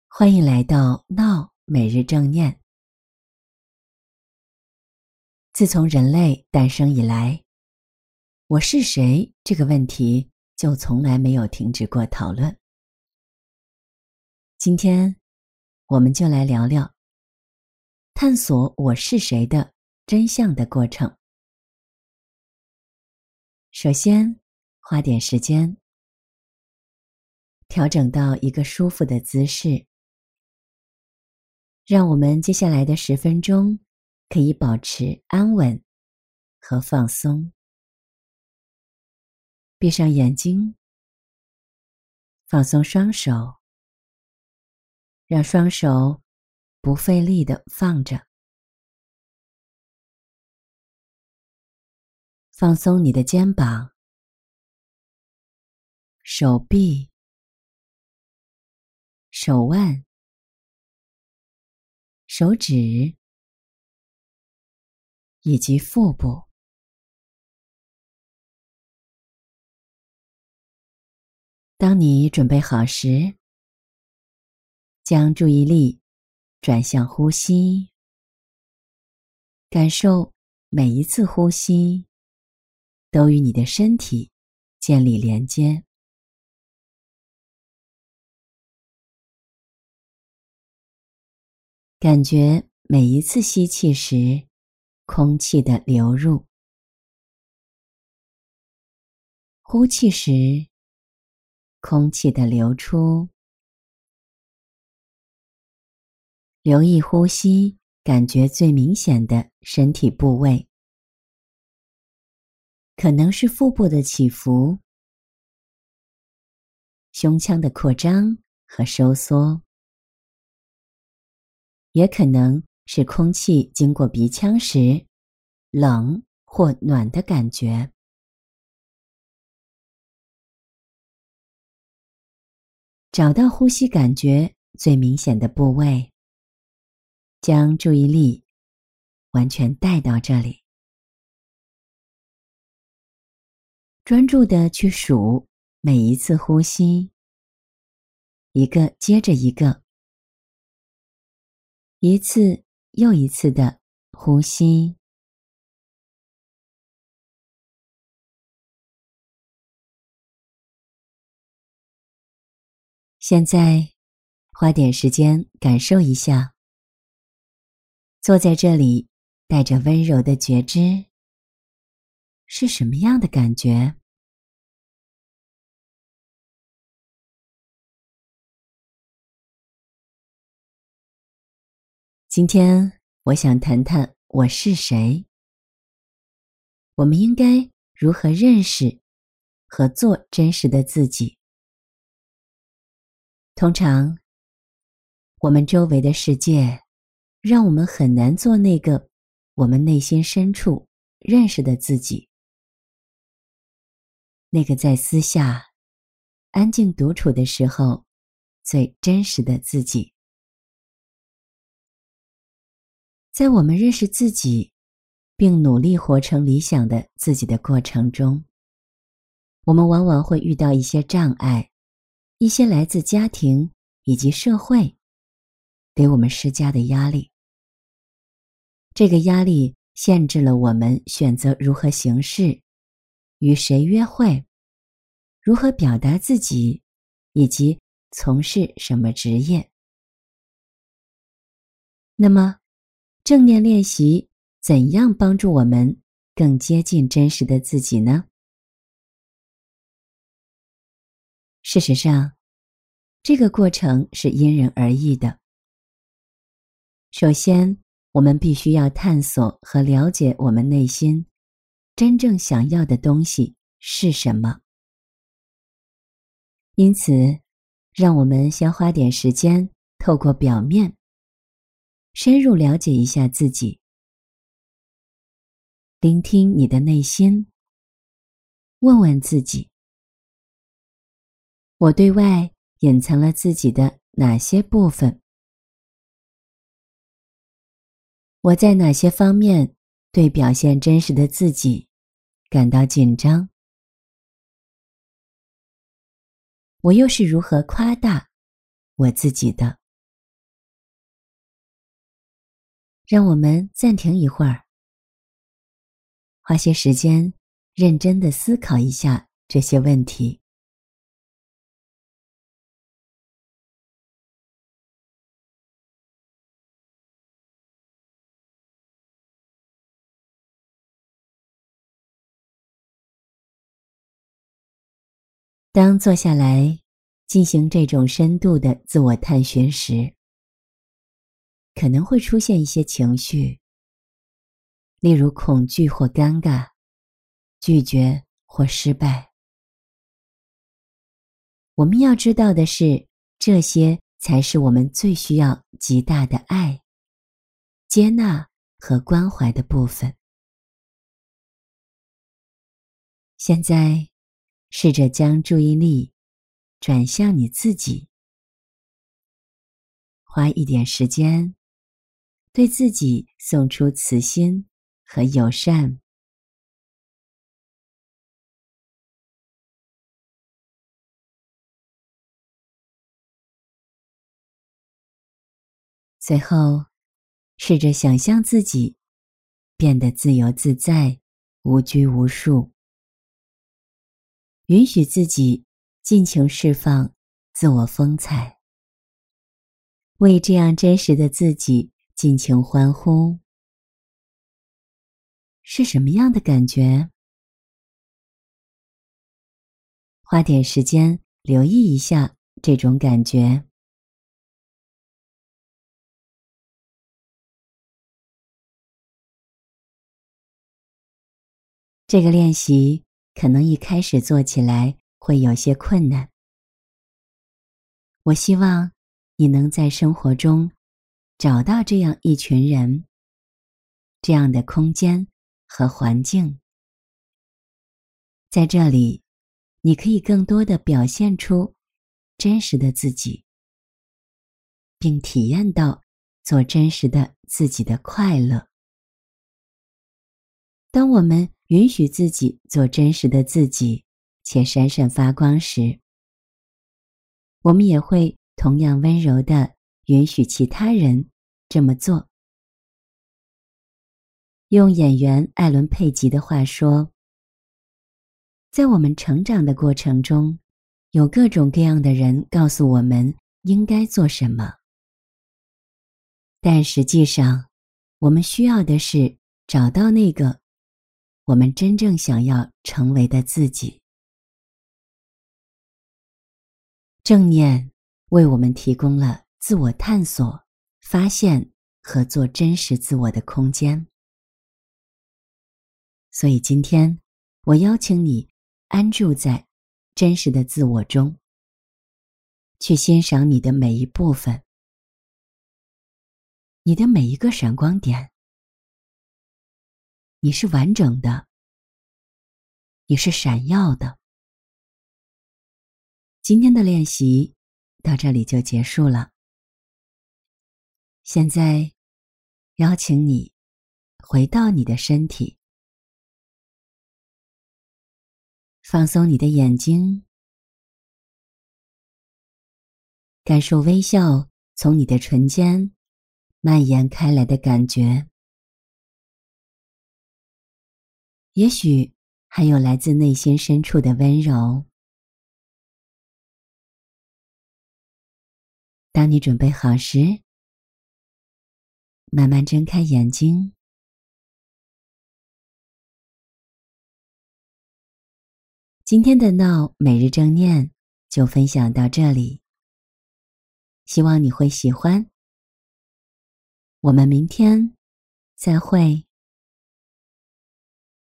欢迎来到闹每日正念。自从人类诞生以来，我是谁这个问题就从来没有停止过讨论。今天我们就来聊聊探索我是谁的真相的过程。首先，花点时间调整到一个舒服的姿势，让我们接下来的10分钟可以保持安稳和放松。闭上眼睛，放松双手，让双手不费力地放着。放松你的肩膀、手臂、手腕、手指以及腹部。当你准备好时，将注意力转向呼吸，感受每一次呼吸都与你的身体建立连接。感觉每一次吸气时，空气的流入；呼气时，空气的流出。留意呼吸感觉最明显的身体部位，可能是腹部的起伏、胸腔的扩张和收缩，也可能是空气经过鼻腔时冷或暖的感觉。找到呼吸感觉最明显的部位，将注意力完全带到这里，专注地去数每一次呼吸，一个接着一个，一次又一次的呼吸。现在花点时间感受一下，坐在这里带着温柔的觉知，是什么样的感觉？今天我想谈谈我是谁，我们应该如何认识和做真实的自己。通常，我们周围的世界让我们很难做那个我们内心深处认识的自己，那个在私下安静独处的时候最真实的自己。在我们认识自己并努力活成理想的自己的过程中，我们往往会遇到一些障碍，一些来自家庭以及社会给我们施加的压力。这个压力限制了我们选择如何行事，与谁约会，如何表达自己，以及从事什么职业。那么，正念练习怎样帮助我们更接近真实的自己呢？事实上，这个过程是因人而异的。首先，我们必须要探索和了解我们内心真正想要的东西是什么。因此，让我们先花点时间，透过表面，深入了解一下自己，聆听你的内心，问问自己：我对外隐藏了自己的哪些部分？我在哪些方面对表现真实的自己感到紧张？我又是如何夸大我自己的？ 让我们暂停一会儿，花些时间认真地思考一下这些问题。当坐下来进行这种深度的自我探寻时，可能会出现一些情绪，例如恐惧或尴尬、拒绝或失败。我们要知道的是，这些才是我们最需要极大的爱、接纳和关怀的部分。现在，试着将注意力转向你自己，花一点时间，对自己送出慈心和友善。随后，试着想象自己变得自由自在、无拘无束，允许自己尽情释放自我风采，为这样真实的自己尽情欢呼。是什么样的感觉？花点时间留意一下这种感觉。这个练习可能一开始做起来会有些困难。我希望你能在生活中找到这样一群人，这样的空间和环境。在这里，你可以更多地表现出真实的自己，并体验到做真实的自己的快乐。当我们允许自己做真实的自己，且闪闪发光时，我们也会同样温柔地允许其他人这么做。用演员艾伦·佩吉的话说，在我们成长的过程中，有各种各样的人告诉我们应该做什么，但实际上，我们需要的是找到那个我们真正想要成为的自己。正念为我们提供了自我探索、发现和做真实自我的空间。所以今天，我邀请你安住在真实的自我中，去欣赏你的每一部分，你的每一个闪光点。你是完整的，你是闪耀的。今天的练习到这里就结束了。现在，邀请你回到你的身体，放松你的眼睛，感受微笑从你的唇间蔓延开来的感觉。也许还有来自内心深处的温柔。当你准备好时，慢慢睁开眼睛。今天的闹每日正念就分享到这里，希望你会喜欢。我们明天再会。